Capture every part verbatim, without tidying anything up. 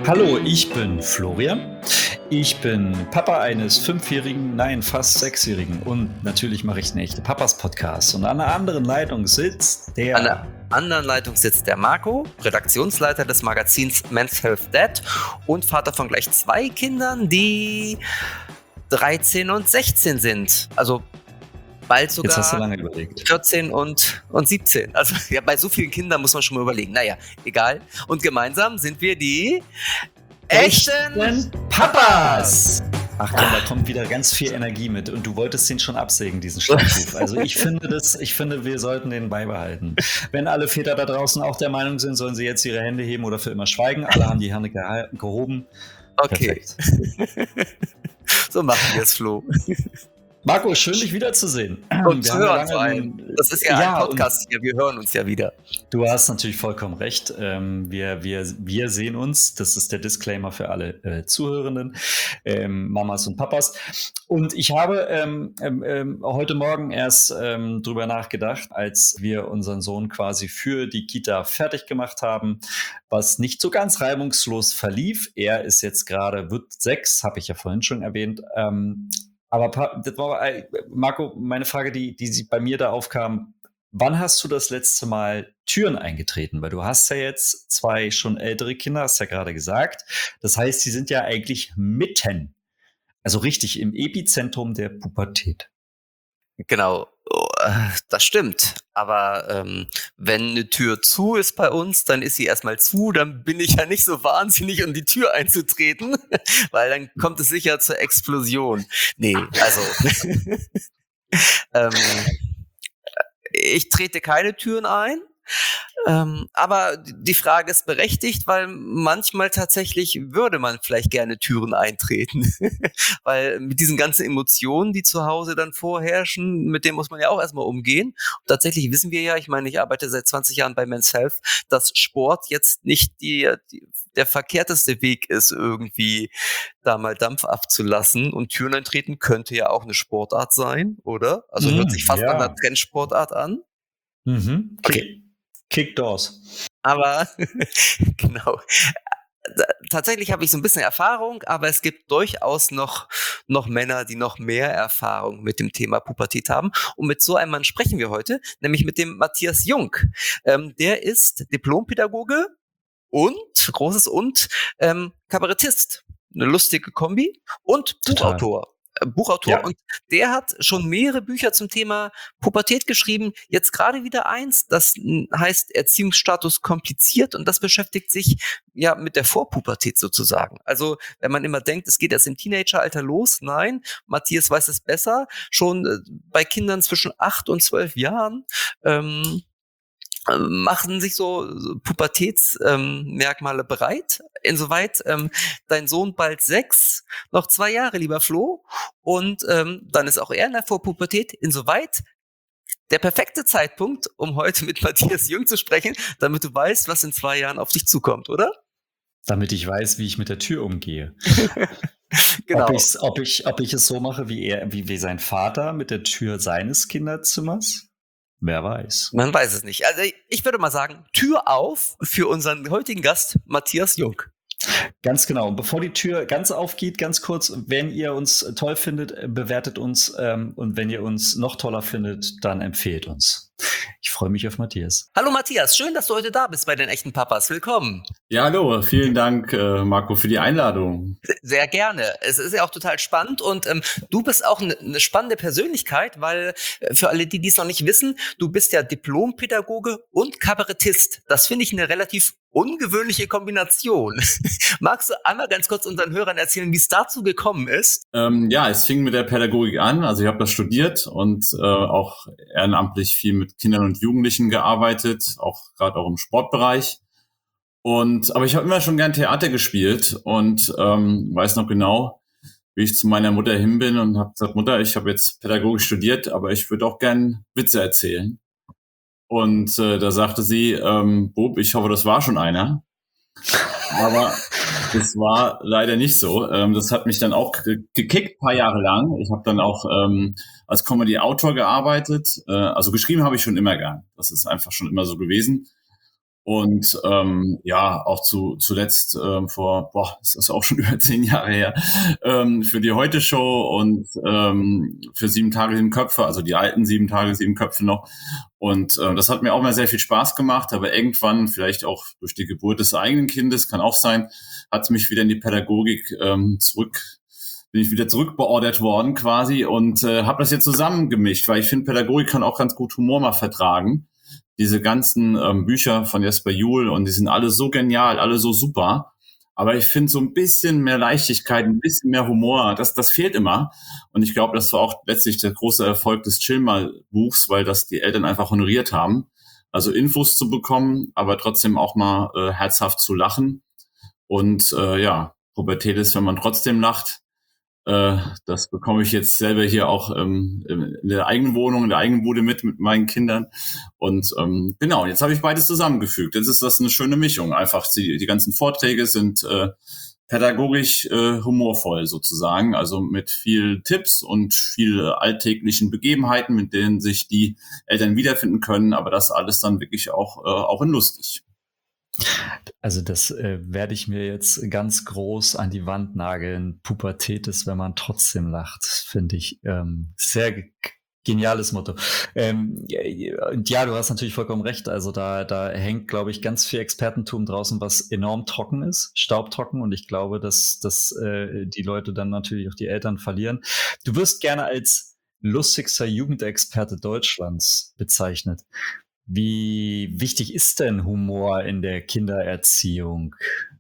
Hallo, ich bin Florian. Ich bin Papa eines fünfjährigen, nein, fast sechsjährigen und natürlich mache ich einen echte Papas-Podcast. Und an der anderen Leitung sitzt der... An der anderen Leitung sitzt der Marco, Redaktionsleiter des Magazins Men's Health Dad und Vater von gleich zwei Kindern, die dreizehn und sechzehn sind. Also bald sogar Jetzt hast du lange überlegt. vierzehn und, und siebzehn. Also ja, bei so vielen Kindern muss man schon mal überlegen. Naja, egal. Und gemeinsam sind wir die echten Papas. Ach komm, da kommt wieder ganz viel Energie mit und du wolltest den schon absägen, diesen Schlachtruf. Also ich finde das, ich finde, wir sollten den beibehalten. Wenn alle Väter da draußen auch der Meinung sind, sollen sie jetzt ihre Hände heben oder für immer schweigen. Alle haben die Hände gehalten, gehoben. Okay. So machen wir es, Flo. Marco, schön, dich wiederzusehen. Und zu hören vor allem. Das ist ja, ja ein Podcast hier, wir hören uns ja wieder. Du hast natürlich vollkommen recht. Ähm, wir, wir, wir sehen uns, das ist der Disclaimer für alle äh, Zuhörenden, ähm, Mamas und Papas. Und ich habe ähm, ähm, heute Morgen erst ähm, drüber nachgedacht, als wir unseren Sohn quasi für die Kita fertig gemacht haben, was nicht so ganz reibungslos verlief. Er ist jetzt gerade, wird sechs, habe ich ja vorhin schon erwähnt. Ähm, Aber das war, Marco, meine Frage, die, die bei mir da aufkam, wann hast du das letzte Mal Türen eingetreten? Weil du hast ja jetzt zwei schon ältere Kinder, hast ja gerade gesagt. Das heißt, die sind ja eigentlich mitten, also richtig im Epizentrum der Pubertät. Genau, das stimmt. Aber ähm, wenn eine Tür zu ist bei uns, dann ist sie erstmal zu, dann bin ich ja nicht so wahnsinnig, um die Tür einzutreten, weil dann kommt es sicher zur Explosion. Nee, also ähm, ich trete keine Türen ein. Ähm, aber die Frage ist berechtigt, weil manchmal tatsächlich würde man vielleicht gerne Türen eintreten, weil mit diesen ganzen Emotionen, die zu Hause dann vorherrschen, mit denen muss man ja auch erstmal umgehen. Und tatsächlich wissen wir ja, ich meine, ich arbeite seit zwanzig Jahren bei Men's Health, dass Sport jetzt nicht die, die der verkehrteste Weg ist, irgendwie da mal Dampf abzulassen. Und Türen eintreten könnte ja auch eine Sportart sein, oder? Also mmh, hört sich fast ja. an einer Trendsportart an. Mhm. Okay. Kickdoors. Aber genau. Tatsächlich habe ich so ein bisschen Erfahrung, aber es gibt durchaus noch, noch Männer, die noch mehr Erfahrung mit dem Thema Pubertät haben. Und mit so einem Mann sprechen wir heute, nämlich mit dem Matthias Jung. Ähm, der ist Diplompädagoge und, großes und, ähm, Kabarettist. Eine lustige Kombi und Total. Buchautor. Buchautor ja. Und der hat schon mehrere Bücher zum Thema Pubertät geschrieben. Jetzt gerade wieder eins, das heißt Erziehungsstatus kompliziert und das beschäftigt sich ja mit der Vorpubertät sozusagen. Also wenn man immer denkt, es geht erst im Teenageralter los, nein, Matthias weiß es besser. Schon äh, bei Kindern zwischen acht und zwölf Jahren ähm, machen sich so Pubertätsmerkmale ähm, bereit. Insoweit ähm, dein Sohn bald sechs, noch zwei Jahre, lieber Flo. Und ähm, dann ist auch er in der Vorpubertät. Insoweit der perfekte Zeitpunkt, um heute mit Matthias Jung zu sprechen, damit du weißt, was in zwei Jahren auf dich zukommt, oder? Damit ich weiß, wie ich mit der Tür umgehe. Genau. Ob, ob, ich, ob ich es so mache, wie er, wie, wie sein Vater mit der Tür seines Kinderzimmers? Wer weiß. Man weiß es nicht. Also ich würde mal sagen, Tür auf für unseren heutigen Gast, Matthias Jung. Ganz genau. Und bevor die Tür ganz aufgeht, ganz kurz, wenn ihr uns toll findet, bewertet uns. Ähm, und wenn ihr uns noch toller findet, dann empfehlt uns. Ich freue mich auf Matthias. Hallo Matthias, schön, dass du heute da bist bei den echten Papas. Willkommen. Ja, hallo. Vielen Dank, äh, Marco, für die Einladung. Sehr gerne. Es ist ja auch total spannend und ähm, du bist auch eine ne spannende Persönlichkeit, weil äh, für alle, die dies noch nicht wissen, du bist ja Diplompädagoge und Kabarettist. Das finde ich eine relativ ungewöhnliche Kombination. Magst du einmal ganz kurz unseren Hörern erzählen, wie es dazu gekommen ist? Ähm, ja, es fing mit der Pädagogik an. Also ich habe das studiert und äh, auch ehrenamtlich viel mit Kindern und Jugendlichen gearbeitet, auch gerade auch im Sportbereich. Und aber ich habe immer schon gern Theater gespielt und ähm, weiß noch genau, wie ich zu meiner Mutter hin bin und habe gesagt, Mutter, ich habe jetzt Pädagogik studiert, aber ich würde auch gern Witze erzählen. Und äh, da sagte sie, ähm, Bub, ich hoffe, das war schon einer. Aber das war leider nicht so. Ähm, das hat mich dann auch ge- gekickt, paar Jahre lang. Ich habe dann auch ähm, als Comedy-Autor gearbeitet. Äh, also geschrieben habe ich schon immer gern. Das ist einfach schon immer so gewesen. Und ähm, ja, auch zu zuletzt ähm, vor, boah, ist das auch schon über zehn Jahre her, ähm, für die Heute-Show und ähm, für Sieben Tage, Sieben Köpfe, also die alten Sieben Tage, Sieben Köpfe noch. Und äh, das hat mir auch mal sehr viel Spaß gemacht, aber irgendwann, vielleicht auch durch die Geburt des eigenen Kindes, kann auch sein, hat es mich wieder in die Pädagogik ähm, zurück, bin ich wieder zurückbeordert worden quasi und äh, habe das jetzt zusammengemischt, weil ich finde, Pädagogik kann auch ganz gut Humor mal vertragen. Diese ganzen ähm, Bücher von Jesper Juhl und die sind alle so genial, alle so super. Aber ich finde so ein bisschen mehr Leichtigkeit, ein bisschen mehr Humor, das, das fehlt immer. Und ich glaube, das war auch letztlich der große Erfolg des Chill-Mal-Buchs, weil das die Eltern einfach honoriert haben. Also Infos zu bekommen, aber trotzdem auch mal äh, herzhaft zu lachen. Und äh, ja, Pubertät ist, wenn man trotzdem lacht. Das bekomme ich jetzt selber hier auch ähm, in der eigenen Wohnung, in der eigenen Bude mit, mit meinen Kindern. Und ähm, genau, jetzt habe ich beides zusammengefügt. Jetzt ist das eine schöne Mischung. Einfach die, die ganzen Vorträge sind äh, pädagogisch äh, humorvoll sozusagen. Also mit viel Tipps und viel alltäglichen Begebenheiten, mit denen sich die Eltern wiederfinden können. Aber das alles dann wirklich auch, äh, auch in lustig. Also das äh, werde ich mir jetzt ganz groß an die Wand nageln. Pubertät ist, wenn man trotzdem lacht, finde ich ähm, sehr g- geniales Motto. Ähm, ja, und ja, du hast natürlich vollkommen recht. Also da, da hängt, glaube ich, ganz viel Expertentum draußen, was enorm trocken ist, staubtrocken. Und ich glaube, dass, dass äh, die Leute dann natürlich auch die Eltern verlieren. Du wirst gerne als lustigster Jugendexperte Deutschlands bezeichnet. Wie wichtig ist denn Humor in der Kindererziehung?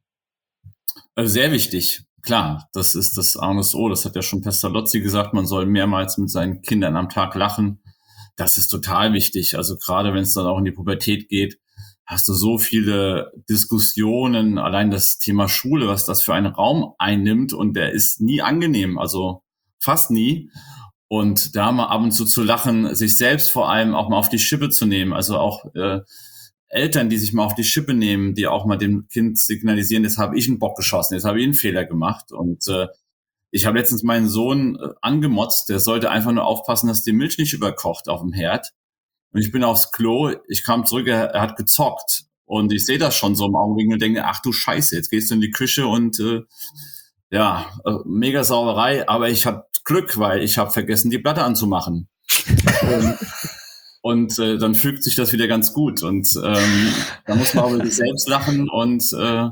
Also sehr wichtig. Klar, das ist das A und das O. Das hat ja schon Pestalozzi gesagt, man soll mehrmals mit seinen Kindern am Tag lachen. Das ist total wichtig. Also gerade wenn es dann auch in die Pubertät geht, hast du so viele Diskussionen. Allein das Thema Schule, was das für einen Raum einnimmt und der ist nie angenehm, also fast nie. Und da mal ab und zu zu lachen, sich selbst vor allem auch mal auf die Schippe zu nehmen, also auch äh, Eltern, die sich mal auf die Schippe nehmen, die auch mal dem Kind signalisieren, jetzt habe ich einen Bock geschossen, jetzt habe ich einen Fehler gemacht. Und äh, ich habe letztens meinen Sohn äh, angemotzt, der sollte einfach nur aufpassen, dass die Milch nicht überkocht auf dem Herd. Und ich bin aufs Klo, ich kam zurück, er, er hat gezockt. Und ich sehe das schon so im Augenblick und denke, ach du Scheiße, jetzt gehst du in die Küche und äh, ja, äh, mega Sauerei, aber ich hatte Glück, weil ich habe vergessen, die Platte anzumachen. und und äh, dann fügt sich das wieder ganz gut. Und ähm, da muss man auch über sich selbst lachen und äh,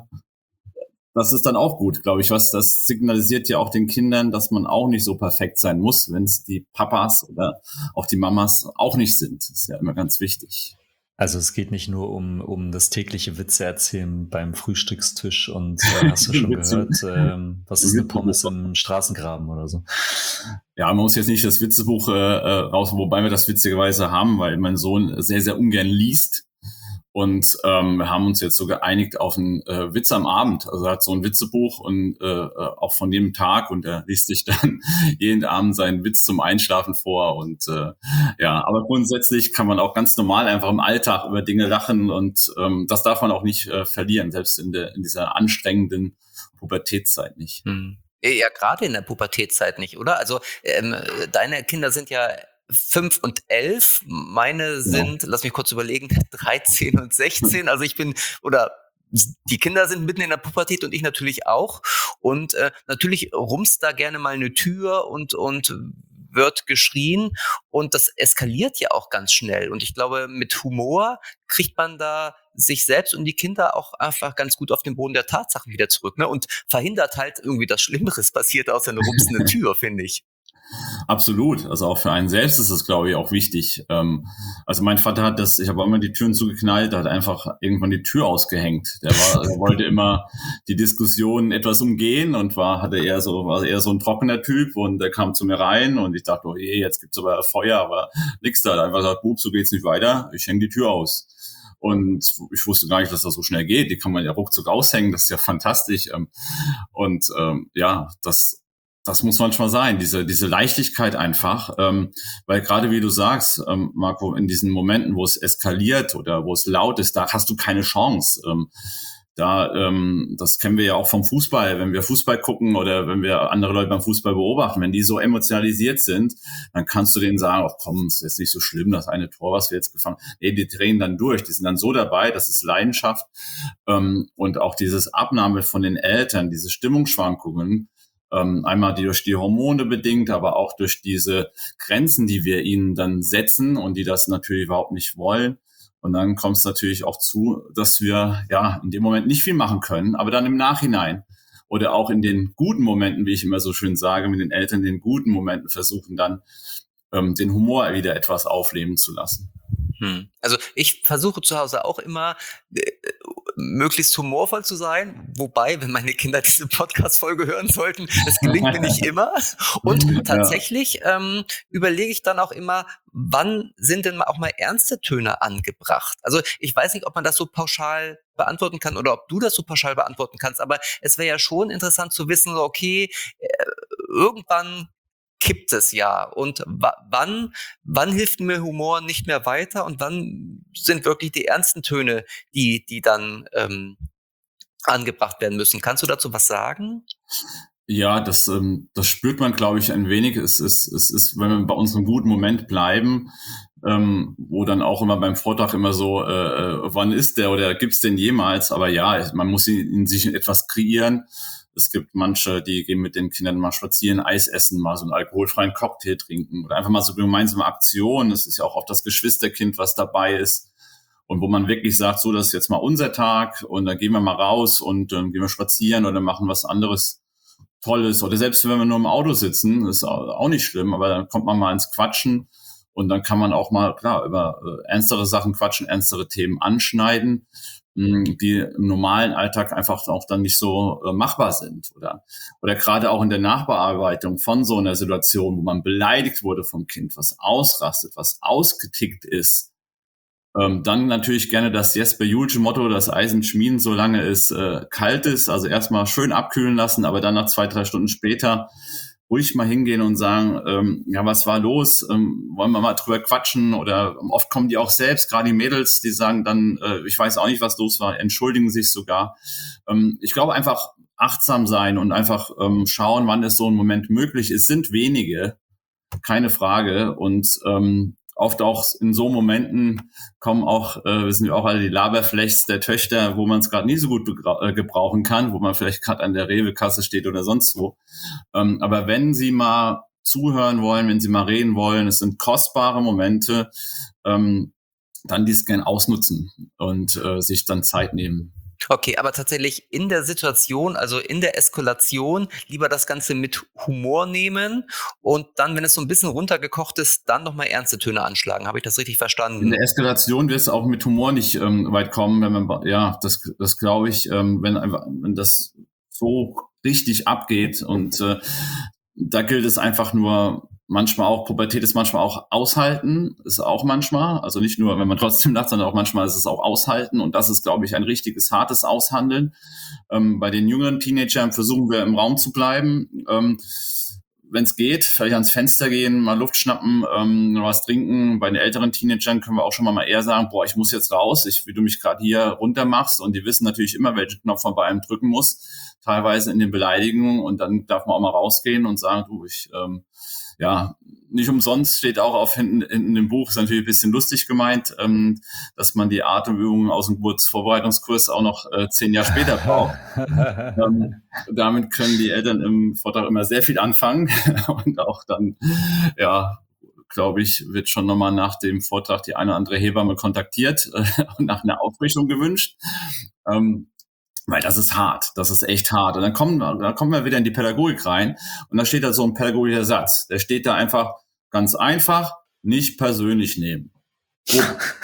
das ist dann auch gut, glaube ich. Was das signalisiert ja auch den Kindern, dass man auch nicht so perfekt sein muss, wenn es die Papas oder auch die Mamas auch nicht sind. Das ist ja immer ganz wichtig. Also es geht nicht nur um, um das tägliche Witze erzählen beim Frühstückstisch und äh, hast du schon gehört, ähm, was ist eine Pommes im Straßengraben oder so? Ja, man muss jetzt nicht das Witzebuch äh, raus, wobei wir das witzigerweise haben, weil mein Sohn sehr, sehr ungern liest. Und ähm, wir haben uns jetzt so geeinigt auf einen äh, Witz am Abend. Also er hat so ein Witzebuch und äh, auch von jedem Tag und er liest sich dann jeden Abend seinen Witz zum Einschlafen vor. Und äh, ja, aber grundsätzlich kann man auch ganz normal einfach im Alltag über Dinge lachen und ähm, das darf man auch nicht äh, verlieren, selbst in der in dieser anstrengenden Pubertätszeit nicht. Hm. Ja, gerade in der Pubertätszeit nicht, oder? Also ähm, deine Kinder sind ja fünf und elf, meine sind, ja. Lass mich kurz überlegen, dreizehn und sechzehn. Also ich bin, oder die Kinder sind mitten in der Pubertät und ich natürlich auch. Und äh, natürlich rumst da gerne mal eine Tür und und wird geschrien und das eskaliert ja auch ganz schnell. Und ich glaube, mit Humor kriegt man da sich selbst und die Kinder auch einfach ganz gut auf den Boden der Tatsachen wieder zurück, ne? Und verhindert halt irgendwie, dass Schlimmeres passiert außer eine rumsende Tür, finde ich. Absolut. Also auch für einen selbst ist es, glaube ich, auch wichtig. Ähm, also mein Vater hat das, ich habe immer die Türen zugeknallt, der hat einfach irgendwann die Tür ausgehängt. Der war, der wollte immer die Diskussion etwas umgehen und war, hatte eher so, war eher so ein trockener Typ und der kam zu mir rein und ich dachte, oh je, jetzt gibt's aber Feuer, aber nix da. Er hat einfach gesagt, Bub, so geht's nicht weiter, ich hänge die Tür aus. Und ich wusste gar nicht, dass das so schnell geht. Die kann man ja ruckzuck aushängen, das ist ja fantastisch. Und ähm, ja, das Das muss manchmal sein, diese diese Leichtigkeit einfach, ähm, weil gerade wie du sagst, ähm, Marco, in diesen Momenten, wo es eskaliert oder wo es laut ist, da hast du keine Chance. Ähm, Da, ähm, das kennen wir ja auch vom Fußball, wenn wir Fußball gucken oder wenn wir andere Leute beim Fußball beobachten, wenn die so emotionalisiert sind, dann kannst du denen sagen, ach komm, es ist nicht so schlimm, das eine Tor, was wir jetzt gefangen haben. Nee, die drehen dann durch, die sind dann so dabei, das ist Leidenschaft. Ähm, und auch dieses Abnahme von den Eltern, diese Stimmungsschwankungen, ähm, einmal die durch die Hormone bedingt, aber auch durch diese Grenzen, die wir ihnen dann setzen und die das natürlich überhaupt nicht wollen. Und dann kommt es natürlich auch zu, dass wir ja in dem Moment nicht viel machen können, aber dann im Nachhinein oder auch in den guten Momenten, wie ich immer so schön sage, mit den Eltern, in den guten Momenten versuchen dann ähm, den Humor wieder etwas aufleben zu lassen. Hm. Also ich versuche zu Hause auch immer äh, möglichst humorvoll zu sein, wobei, wenn meine Kinder diese Podcast-Folge hören sollten, das gelingt mir nicht immer. Und tatsächlich ja. ähm, überlege ich dann auch immer, wann sind denn auch mal ernste Töne angebracht? Also ich weiß nicht, ob man das so pauschal beantworten kann oder ob du das so pauschal beantworten kannst, aber es wäre ja schon interessant zu wissen, okay, äh, irgendwann kippt es ja. Und w- wann, wann hilft mir Humor nicht mehr weiter und wann sind wirklich die ernsten Töne, die, die dann ähm, angebracht werden müssen? Kannst du dazu was sagen? Ja, das, ähm, das spürt man, glaube ich, ein wenig. Es ist, es ist, wenn wir bei unserem guten Moment bleiben, ähm, wo dann auch immer beim Vortrag immer so, äh, wann ist der oder gibt's den jemals? Aber ja, man muss in, in sich etwas kreieren. Es gibt manche, die gehen mit den Kindern mal spazieren, Eis essen, mal so einen alkoholfreien Cocktail trinken oder einfach mal so gemeinsame Aktionen. Es ist ja auch oft das Geschwisterkind, was dabei ist. Und wo man wirklich sagt, so, das ist jetzt mal unser Tag und dann gehen wir mal raus und dann gehen wir spazieren oder machen was anderes Tolles. Oder selbst wenn wir nur im Auto sitzen, ist auch nicht schlimm, aber dann kommt man mal ins Quatschen und dann kann man auch mal, klar, über äh, ernstere Sachen quatschen, ernstere Themen anschneiden, die im normalen Alltag einfach auch dann nicht so äh, machbar sind. Oder, oder gerade auch in der Nachbearbeitung von so einer Situation, wo man beleidigt wurde vom Kind, was ausrastet, was ausgetickt ist, ähm, dann natürlich gerne das Jesper Juhlsche Motto, das Eisen schmieden, solange es äh, kalt ist. Also erstmal schön abkühlen lassen, aber dann nach zwei, drei Stunden später ruhig mal hingehen und sagen, ähm, ja, was war los? Ähm, wollen wir mal drüber quatschen? Oder ähm, oft kommen die auch selbst, gerade die Mädels, die sagen dann, äh, ich weiß auch nicht, was los war, entschuldigen sich sogar. Ähm, ich glaube, einfach achtsam sein und einfach ähm, schauen, wann ist so ein Moment möglich. Es sind wenige, keine Frage. Und ähm, oft auch in so Momenten kommen auch, äh, wissen wir auch alle, die Laberflechs der Töchter, wo man es gerade nie so gut begra- äh, gebrauchen kann, wo man vielleicht gerade an der Rewe-Kasse steht oder sonst wo. Ähm, aber wenn Sie mal zuhören wollen, wenn Sie mal reden wollen, es sind kostbare Momente, ähm, dann dies gern ausnutzen und äh, sich dann Zeit nehmen. Okay, aber tatsächlich in der Situation, also in der Eskalation, lieber das Ganze mit Humor nehmen und dann, wenn es so ein bisschen runtergekocht ist, dann nochmal ernste Töne anschlagen. Habe ich das richtig verstanden? In der Eskalation wird es auch mit Humor nicht ähm, weit kommen, wenn man, ja, das, das glaube ich, ähm, wenn einfach, wenn das so richtig abgeht und äh, da gilt es einfach nur, manchmal auch, Pubertät ist manchmal auch aushalten, ist auch manchmal, also nicht nur, wenn man trotzdem lacht, sondern auch manchmal ist es auch aushalten und das ist, glaube ich, ein richtiges, hartes Aushandeln. Ähm, bei den jüngeren Teenagern versuchen wir im Raum zu bleiben, ähm, wenn es geht, vielleicht ans Fenster gehen, mal Luft schnappen, ähm, was trinken. Bei den älteren Teenagern können wir auch schon mal eher sagen, boah, ich muss jetzt raus, ich, wie du mich gerade hier runter machst und die wissen natürlich immer, welchen Knopf man bei einem drücken muss, teilweise in den Beleidigungen und dann darf man auch mal rausgehen und sagen, du, ich, ähm, ja, nicht umsonst steht auch auf hinten, hinten im Buch, ist natürlich ein bisschen lustig gemeint, ähm, dass man die Atemübungen aus dem Geburtsvorbereitungskurs auch noch äh, zehn Jahre später braucht. ähm, damit können die Eltern im Vortrag immer sehr viel anfangen und auch dann, ja, glaube ich, wird schon nochmal nach dem Vortrag die eine oder andere Hebamme kontaktiert äh, und nach einer Aufrichtung gewünscht. Ähm, Weil das ist hart, das ist echt hart. Und dann kommen, dann kommen wir wieder in die Pädagogik rein und da steht da so ein pädagogischer Satz. Der steht da einfach ganz einfach, nicht persönlich nehmen. So.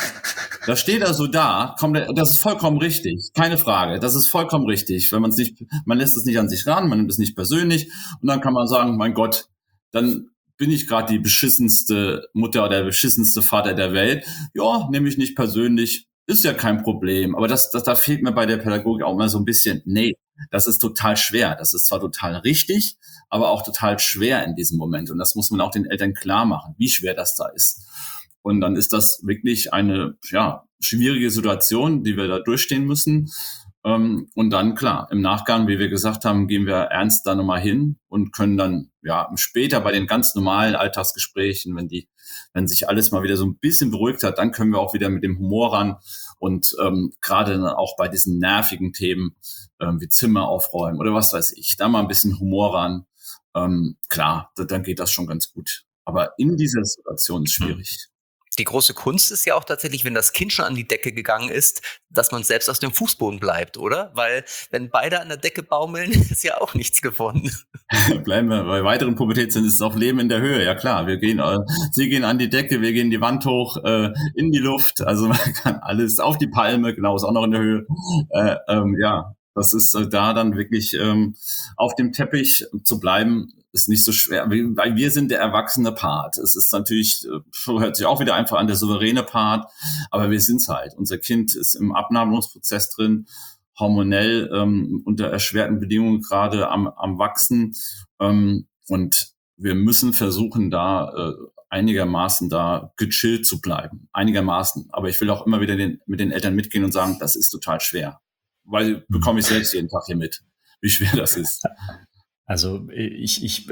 Das steht da so da, kommt, das ist vollkommen richtig, keine Frage, das ist vollkommen richtig. Wenn man es nicht, man lässt es nicht an sich ran, man nimmt es nicht persönlich und dann kann man sagen, mein Gott, dann bin ich gerade die beschissenste Mutter oder der beschissenste Vater der Welt. Ja, nehme ich nicht persönlich. Ist ja kein Problem, aber das, das, da fehlt mir bei der Pädagogik auch mal so ein bisschen, nee, das ist total schwer. Das ist zwar total richtig, aber auch total schwer in diesem Moment. Und das muss man auch den Eltern klar machen, wie schwer das da ist. Und dann ist das wirklich eine, ja, schwierige Situation, die wir da durchstehen müssen. Ähm, und dann, klar, im Nachgang, wie wir gesagt haben, gehen wir ernst da nochmal hin und können dann, ja, später bei den ganz normalen Alltagsgesprächen, wenn die, wenn sich alles mal wieder so ein bisschen beruhigt hat, dann können wir auch wieder mit dem Humor ran und ähm, gerade dann auch bei diesen nervigen Themen ähm, wie Zimmer aufräumen oder was weiß ich, da mal ein bisschen Humor ran. Ähm, klar, da, dann geht das schon ganz gut. Aber in dieser Situation ist schwierig. Die große Kunst ist ja auch tatsächlich, wenn das Kind schon an die Decke gegangen ist, dass man selbst aus dem Fußboden bleibt, oder? Weil wenn beide an der Decke baumeln, ist ja auch nichts gewonnen. Bleiben wir bei weiteren Pubertätszeit, ist es auch Leben in der Höhe. Ja klar, wir gehen, äh, sie gehen an die Decke, wir gehen die Wand hoch, äh, in die Luft. Also man kann alles auf die Palme, genau, ist auch noch in der Höhe. Äh, ähm, ja, das ist äh, da dann wirklich ähm, auf dem Teppich zu bleiben, ist nicht so schwer, weil wir sind der erwachsene Part. Es ist natürlich, hört sich auch wieder einfach an, der souveräne Part, aber wir sind's halt. Unser Kind ist im Abnabelungsprozess drin, hormonell ähm, unter erschwerten Bedingungen gerade am, am Wachsen ähm, und wir müssen versuchen, da äh, einigermaßen da gechillt zu bleiben. Einigermaßen. Aber ich will auch immer wieder den, mit den Eltern mitgehen und sagen, das ist total schwer. Weil bekomme ich selbst jeden Tag hier mit, wie schwer das ist. Also ich, ich,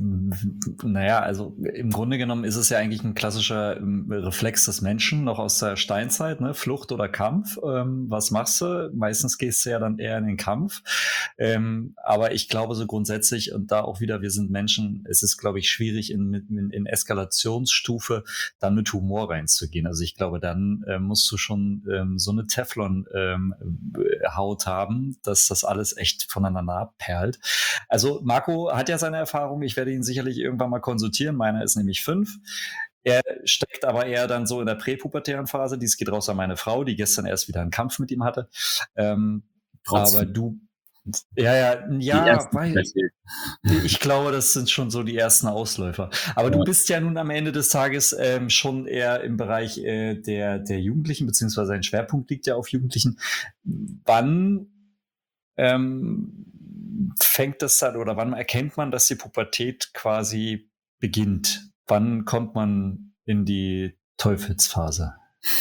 naja, also im Grunde genommen ist es ja eigentlich ein klassischer Reflex des Menschen, noch aus der Steinzeit, ne? Flucht oder Kampf. Ähm, was machst du? Meistens gehst du ja dann eher in den Kampf. Ähm, aber ich glaube so grundsätzlich, und da auch wieder, wir sind Menschen, es ist, glaube ich, schwierig in, in, in Eskalationsstufe dann mit Humor reinzugehen. Also ich glaube, dann äh, musst du schon ähm, so eine Teflon-Haut ähm, haben, dass das alles echt voneinander abperlt. Also Marco hat ja seine Erfahrung. Ich werde ihn sicherlich irgendwann mal konsultieren. Meiner ist nämlich fünf. Er steckt aber eher dann so in der präpubertären Phase. Dies geht raus an meine Frau, die gestern erst wieder einen Kampf mit ihm hatte. Ähm, aber du, ja, ja, ja, weil ich glaube, das sind schon so die ersten Ausläufer. Aber ja. Du bist ja nun am Ende des Tages ähm, schon eher im Bereich äh, der, der Jugendlichen, beziehungsweise ein Schwerpunkt liegt ja auf Jugendlichen. Wann ähm, fängt das dann oder wann erkennt man, dass die Pubertät quasi beginnt? Wann kommt man in die Teufelsphase?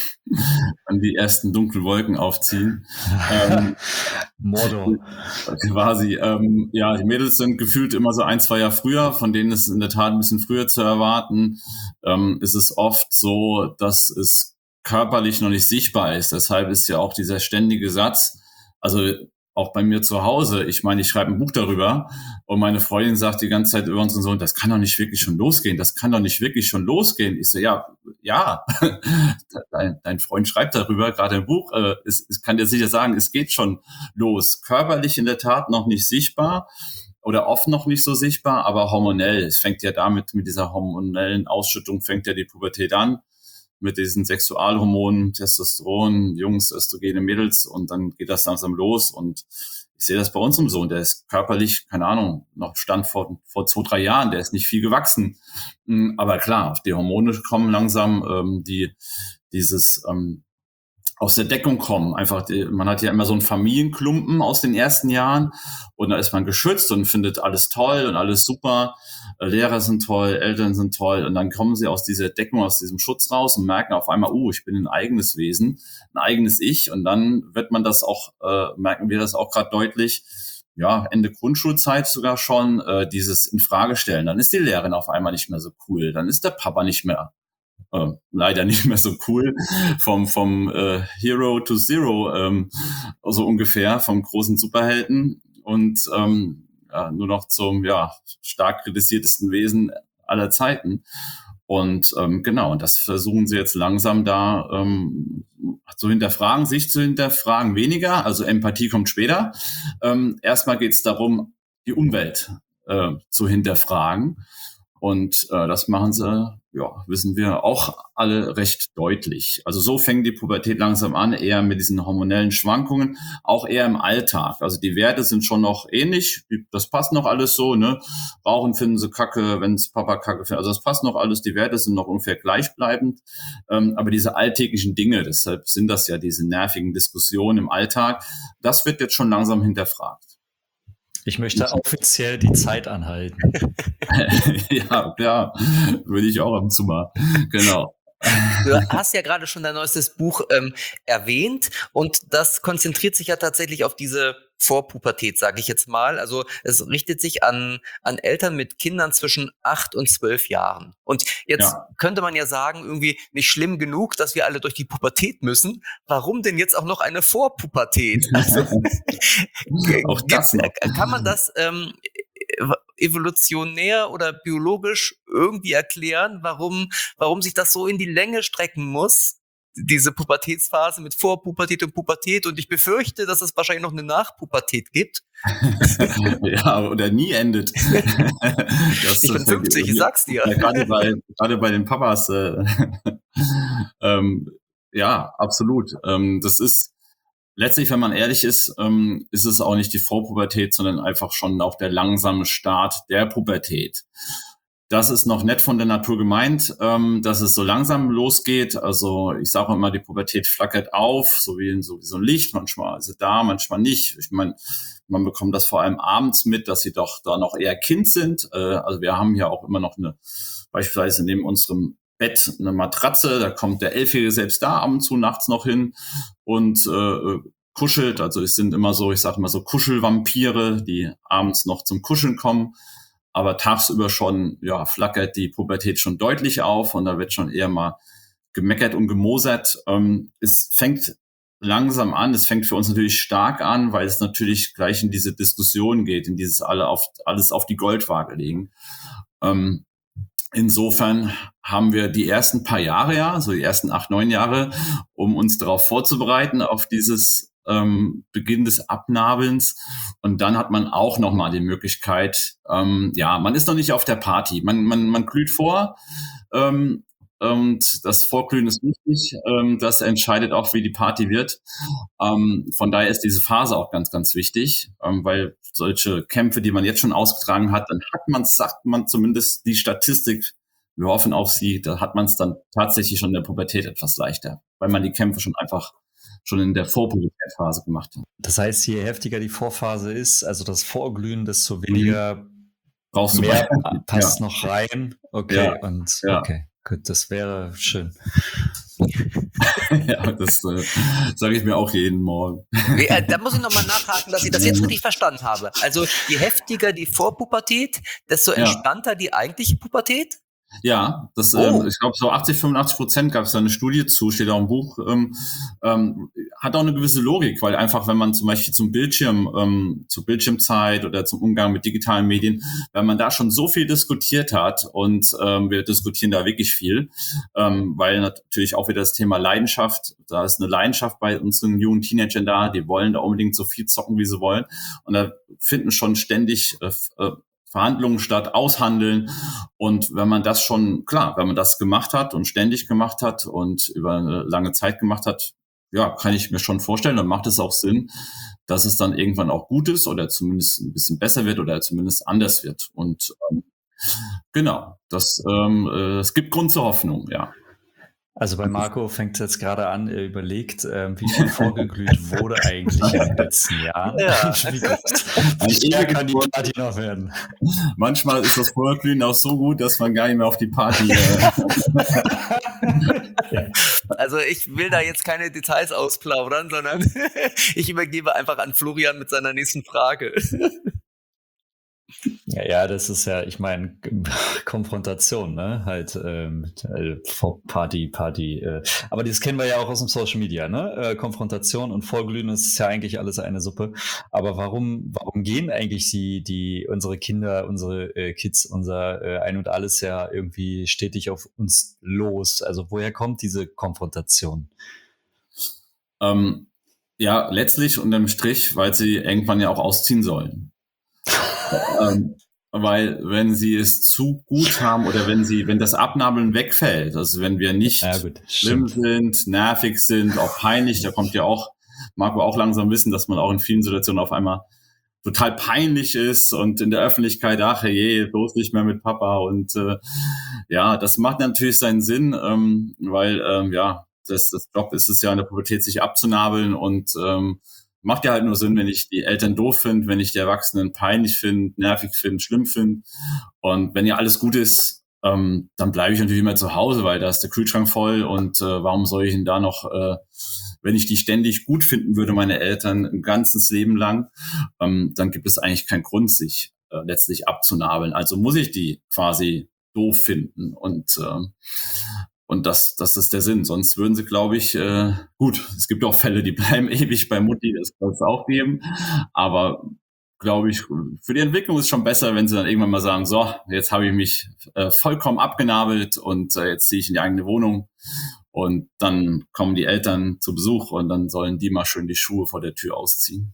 Wenn die ersten dunklen Wolken aufziehen. ähm, Mordor. Quasi. Ähm, ja, die Mädels sind gefühlt immer so ein, zwei Jahre früher, von denen ist in der Tat ein bisschen früher zu erwarten. Ähm, ist es oft so, dass es körperlich noch nicht sichtbar ist. Deshalb ist ja auch dieser ständige Satz, also auch bei mir zu Hause, ich meine, ich schreibe ein Buch darüber und meine Freundin sagt die ganze Zeit über unseren Sohn, das kann doch nicht wirklich schon losgehen, das kann doch nicht wirklich schon losgehen. Ich so, ja, ja, dein, dein Freund schreibt darüber, gerade ein Buch, äh, es, es kann dir sicher sagen, es geht schon los. Körperlich in der Tat noch nicht sichtbar oder oft noch nicht so sichtbar, aber hormonell. Es fängt ja damit, mit dieser hormonellen Ausschüttung fängt ja die Pubertät an. Mit diesen Sexualhormonen, Testosteron, Jungs, Östrogene, Mädels und dann geht das langsam los und ich sehe das bei unserem Sohn, der ist körperlich, keine Ahnung, noch stand vor, vor zwei, drei Jahren, der ist nicht viel gewachsen, aber klar, die Hormone kommen langsam, ähm, die dieses ähm, aus der Deckung kommen. Einfach, die, man hat ja immer so einen Familienklumpen aus den ersten Jahren und da ist man geschützt und findet alles toll und alles super. Lehrer sind toll, Eltern sind toll und dann kommen sie aus dieser Deckung, aus diesem Schutz raus und merken auf einmal, oh, ich bin ein eigenes Wesen, ein eigenes Ich und dann wird man das auch, äh, merken wir das auch gerade deutlich, ja, Ende Grundschulzeit sogar schon, äh, dieses Infragestellen. Dann ist die Lehrerin auf einmal nicht mehr so cool, dann ist der Papa nicht mehr Äh, leider nicht mehr so cool, vom vom äh, Hero to Zero, ähm, so ungefähr, vom großen Superhelden und ähm, ja, nur noch zum ja stark kritisiertesten Wesen aller Zeiten. Und ähm, genau, und das versuchen sie jetzt langsam da ähm, zu hinterfragen, sich zu hinterfragen weniger, also Empathie kommt später. Ähm, erstmal geht es darum, die Umwelt äh, zu hinterfragen. Und äh, das machen sie, ja, wissen wir auch alle recht deutlich. Also so fängt die Pubertät langsam an, eher mit diesen hormonellen Schwankungen, auch eher im Alltag. Also die Werte sind schon noch ähnlich, das passt noch alles so, ne? Rauchen finden sie kacke, wenn es Papa kacke findet. Also das passt noch alles, die Werte sind noch ungefähr gleichbleibend. Ähm, aber diese alltäglichen Dinge, deshalb sind das ja diese nervigen Diskussionen im Alltag, das wird jetzt schon langsam hinterfragt. Ich möchte offiziell die Zeit anhalten. ja, ja, würde ich auch ab und zu mal. Genau. Du hast ja gerade schon dein neuestes Buch ähm, erwähnt und das konzentriert sich ja tatsächlich auf diese Vorpubertät, sage ich jetzt mal. Also es richtet sich an, an Eltern mit Kindern zwischen acht und zwölf Jahren. Und jetzt Ja. könnte man ja sagen, irgendwie nicht schlimm genug, dass wir alle durch die Pubertät müssen. Warum denn jetzt auch noch eine Vorpubertät? Also, Auch das noch. Kann man das ähm, evolutionär oder biologisch irgendwie erklären, warum, warum sich das so in die Länge strecken muss, diese Pubertätsphase mit Vorpubertät und Pubertät, und ich befürchte, dass es wahrscheinlich noch eine Nachpubertät gibt. Ja, oder nie endet. Das, ich bin fünfzig, ich sag's dir. Ja, gerade bei, gerade bei den Papas, äh, ähm, ja, absolut. Ähm, das ist letztlich, wenn man ehrlich ist, ähm, ist es auch nicht die Vorpubertät, sondern einfach schon auch der langsame Start der Pubertät. Das ist noch nett von der Natur gemeint, ähm, dass es so langsam losgeht. Also ich sage immer, die Pubertät flackert auf, so wie, so wie so ein Licht. Manchmal ist sie da, manchmal nicht. Ich meine, man bekommt das vor allem abends mit, dass sie doch da noch eher Kind sind. Äh, also wir haben ja auch immer noch eine, beispielsweise neben unserem Bett eine Matratze. Da kommt der Elfjährige selbst da ab und zu nachts noch hin und äh, kuschelt. Also es sind immer so, ich sage mal so Kuschelvampire, die abends noch zum Kuscheln kommen. Aber tagsüber schon, ja, flackert die Pubertät schon deutlich auf und da wird schon eher mal gemeckert und gemosert. Ähm, es fängt langsam an, es fängt für uns natürlich stark an, weil es natürlich gleich in diese Diskussion geht, in dieses alle auf, alles auf die Goldwaage legen. Ähm, insofern haben wir die ersten paar Jahre, ja, so die ersten acht, neun Jahre, um uns darauf vorzubereiten, auf dieses Ähm, Beginn des Abnabelns, und dann hat man auch nochmal die Möglichkeit, ähm, ja, man ist noch nicht auf der Party, man, man, man glüht vor, ähm, und das Vorglühen ist wichtig, ähm, das entscheidet auch, wie die Party wird. Ähm, von daher ist diese Phase auch ganz, ganz wichtig, ähm, weil solche Kämpfe, die man jetzt schon ausgetragen hat, dann hat man, sagt man zumindest die Statistik, wir hoffen auf sie, da hat man es dann tatsächlich schon in der Pubertät etwas leichter, weil man die Kämpfe schon einfach schon in der Vorpubertätphase gemacht hat. Das heißt, je heftiger die Vorphase ist, also das Vorglühen, desto weniger brauchst du mehr bei. passt Ja. noch rein. Okay, Ja. und Ja. okay, gut, das wäre schön. Ja, das äh, sage ich mir auch jeden Morgen. äh, da muss ich nochmal nachhaken, dass ich das jetzt richtig verstanden habe. Also je heftiger die Vorpubertät, desto entspannter ja. die eigentliche Pubertät? Ja, das, oh. ähm, ich glaube, so achtzig, fünfundachtzig Prozent gab es da eine Studie zu, steht auch im Buch, ähm, ähm, hat auch eine gewisse Logik, weil einfach, wenn man zum Beispiel zum Bildschirm, ähm, zur Bildschirmzeit oder zum Umgang mit digitalen Medien, wenn man da schon so viel diskutiert hat, und ähm, wir diskutieren da wirklich viel, ähm, weil natürlich auch wieder das Thema Leidenschaft, da ist eine Leidenschaft bei unseren jungen Teenagern da, die wollen da unbedingt so viel zocken, wie sie wollen, und da finden schon ständig äh, äh, Verhandlungen statt, aushandeln. Und wenn man das schon, klar, wenn man das gemacht hat und ständig gemacht hat und über eine lange Zeit gemacht hat, ja, kann ich mir schon vorstellen, dann macht es auch Sinn, dass es dann irgendwann auch gut ist oder zumindest ein bisschen besser wird oder zumindest anders wird. Und ähm, genau, das ähm, äh, es gibt Grund zur Hoffnung, ja. Also bei Marco fängt es jetzt gerade an, er überlegt, ähm, wie viel vorgeglüht wurde eigentlich in den letzten Jahren. Ja. Wie schwer kann die Party noch werden? Manchmal ist das Vorglühen auch so gut, dass man gar nicht mehr auf die Party... Äh Also ich will da jetzt keine Details ausplaudern, sondern ich übergebe einfach an Florian mit seiner nächsten Frage. Ja, ja, das ist ja, ich meine, Konfrontation, ne? Halt ähm, Party, Party. Äh. Aber das kennen wir ja auch aus dem Social Media, ne? Äh, Konfrontation und Vorglühen, das ist ja eigentlich alles eine Suppe. Aber warum, warum gehen eigentlich die, die unsere Kinder, unsere äh, Kids, unser äh, Ein und Alles ja irgendwie stetig auf uns los? Also woher kommt diese Konfrontation? Ähm, ja, letztlich unterm Strich, weil sie irgendwann ja auch ausziehen sollen. ähm, weil wenn sie es zu gut haben oder wenn sie, wenn das Abnabeln wegfällt, also wenn wir nicht ja, gut, schlimm sind, nervig sind, auch peinlich, da kommt ja auch, Marco auch langsam wissen, dass man auch in vielen Situationen auf einmal total peinlich ist und in der Öffentlichkeit, ach je, bloß nicht mehr mit Papa, und äh, ja, das macht natürlich seinen Sinn, ähm, weil ähm, ja, das, das Job ist es ja in der Pubertät, sich abzunabeln, und ähm, macht ja halt nur Sinn, wenn ich die Eltern doof finde, wenn ich die Erwachsenen peinlich finde, nervig finde, schlimm finde. Und wenn ja alles gut ist, ähm, dann bleibe ich natürlich immer zu Hause, weil da ist der Kühlschrank voll und äh, warum soll ich denn da noch, äh, wenn ich die ständig gut finden würde, meine Eltern ein ganzes Leben lang, ähm, dann gibt es eigentlich keinen Grund, sich äh, letztlich abzunabeln. Also muss ich die quasi doof finden und äh, und das das ist der Sinn. Sonst würden sie, glaube ich, äh, gut, es gibt auch Fälle, die bleiben ewig bei Mutti, das soll es auch geben, aber glaube ich, für die Entwicklung ist es schon besser, wenn sie dann irgendwann mal sagen, so, jetzt habe ich mich äh, vollkommen abgenabelt und äh, jetzt ziehe ich in die eigene Wohnung und dann kommen die Eltern zu Besuch und dann sollen die mal schön die Schuhe vor der Tür ausziehen.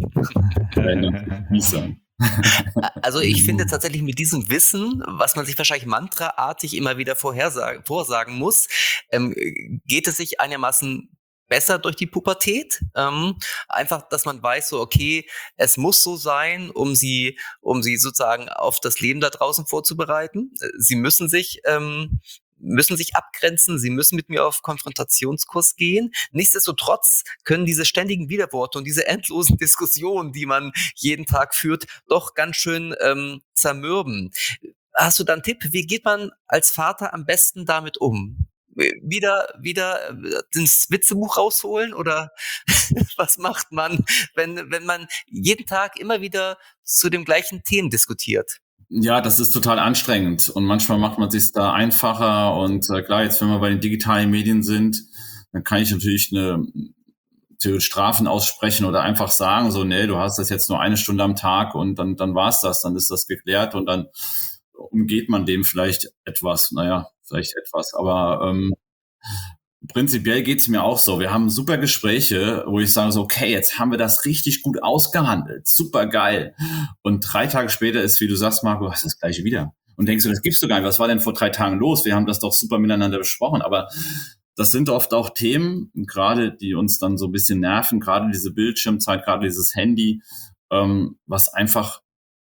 Also ich finde tatsächlich mit diesem Wissen, was man sich wahrscheinlich mantraartig immer wieder vorhersagen, vorsagen muss, ähm, geht es sich einigermaßen besser durch die Pubertät. Ähm, einfach, dass man weiß, so okay, es muss so sein, um sie, um sie sozusagen auf das Leben da draußen vorzubereiten. Sie müssen sich ähm, müssen sich abgrenzen, sie müssen mit mir auf Konfrontationskurs gehen. Nichtsdestotrotz können diese ständigen Widerworte und diese endlosen Diskussionen, die man jeden Tag führt, doch ganz schön ähm, zermürben. Hast du da einen Tipp? Wie geht man als Vater am besten damit um? Wieder, wieder das Witzebuch rausholen oder was macht man, wenn, wenn man jeden Tag immer wieder zu dem gleichen Themen diskutiert? Ja, das ist total anstrengend und manchmal macht man sich da einfacher und äh, klar, jetzt wenn wir bei den digitalen Medien sind, dann kann ich natürlich eine Strafen aussprechen oder einfach sagen, so, nee, du hast das jetzt nur eine Stunde am Tag und dann, dann war's das, dann ist das geklärt und dann umgeht man dem vielleicht etwas, naja, vielleicht etwas, aber ähm, prinzipiell geht's mir auch so. Wir haben super Gespräche, wo ich sage so, okay, jetzt haben wir das richtig gut ausgehandelt, super geil. Und drei Tage später ist, wie du sagst, Marco, hast das Gleiche wieder. Und denkst du, das gibst du gar nicht. Was war denn vor drei Tagen los? Wir haben das doch super miteinander besprochen. Aber das sind oft auch Themen, gerade die uns dann so ein bisschen nerven, gerade diese Bildschirmzeit, gerade dieses Handy, ähm, was einfach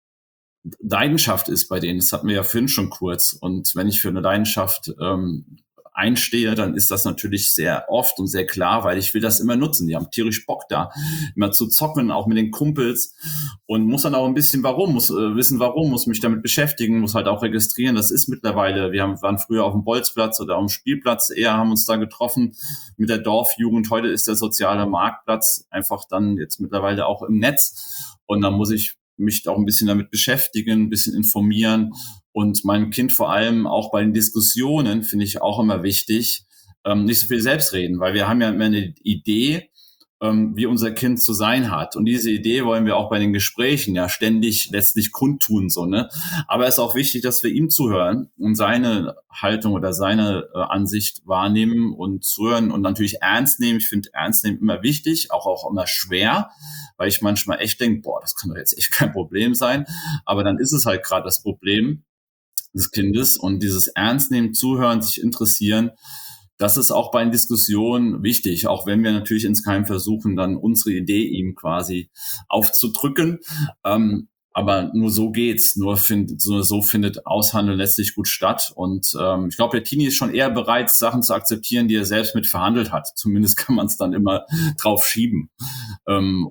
Leidenschaft ist bei denen. Das hatten wir ja vorhin schon kurz. Und wenn ich für eine Leidenschaft ähm, einstehe, dann ist das natürlich sehr oft und sehr klar, weil ich will das immer nutzen. Die haben tierisch Bock da, immer zu zocken, auch mit den Kumpels und muss dann auch ein bisschen warum, muss äh, wissen warum, muss mich damit beschäftigen, muss halt auch registrieren. Das ist mittlerweile, wir haben, waren früher auf dem Bolzplatz oder auf dem Spielplatz, eher haben uns da getroffen mit der Dorfjugend. Heute ist der soziale Marktplatz einfach dann jetzt mittlerweile auch im Netz und dann muss ich mich auch ein bisschen damit beschäftigen, ein bisschen informieren und meinem Kind vor allem auch bei den Diskussionen finde ich auch immer wichtig, ähm, nicht so viel selbst reden, weil wir haben ja immer eine Idee, ähm, wie unser Kind zu sein hat und diese Idee wollen wir auch bei den Gesprächen ja ständig letztlich kundtun, so, ne? Aber es ist auch wichtig, dass wir ihm zuhören und seine Haltung oder seine äh, Ansicht wahrnehmen und zuhören und natürlich ernst nehmen. Ich finde ernst nehmen immer wichtig, auch auch immer schwer, weil ich manchmal echt denke, boah, das kann doch jetzt echt kein Problem sein. Aber dann ist es halt gerade das Problem des Kindes und dieses Ernstnehmen, Zuhören, sich interessieren, das ist auch bei den Diskussionen wichtig, auch wenn wir natürlich insgeheim versuchen, dann unsere Idee ihm quasi aufzudrücken. Ähm, aber nur so geht's, nur find, so, so findet Aushandeln letztlich gut statt. Und ähm, ich glaube, der Teenie ist schon eher bereit, Sachen zu akzeptieren, die er selbst mit verhandelt hat. Zumindest kann man es dann immer drauf schieben. Ähm,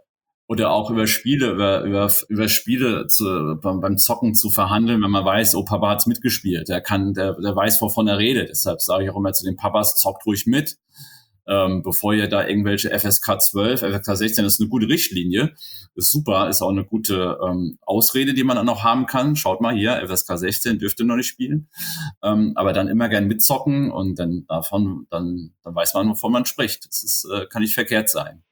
oder auch über Spiele, über, über, über Spiele zu, beim, beim Zocken zu verhandeln, wenn man weiß, oh, Papa hat's mitgespielt, der kann, der, der weiß, wovon er redet. Deshalb sage ich auch immer zu den Papas, zockt ruhig mit, ähm, bevor ihr da irgendwelche F S K zwölf, F S K sechzehn, das ist eine gute Richtlinie, ist super, ist auch eine gute ähm, Ausrede, die man dann noch haben kann. Schaut mal hier, F S K sechzehn dürft ihr noch nicht spielen, ähm, aber dann immer gern mitzocken und dann davon, dann, dann weiß man, wovon man spricht. Das ist, äh, kann nicht verkehrt sein.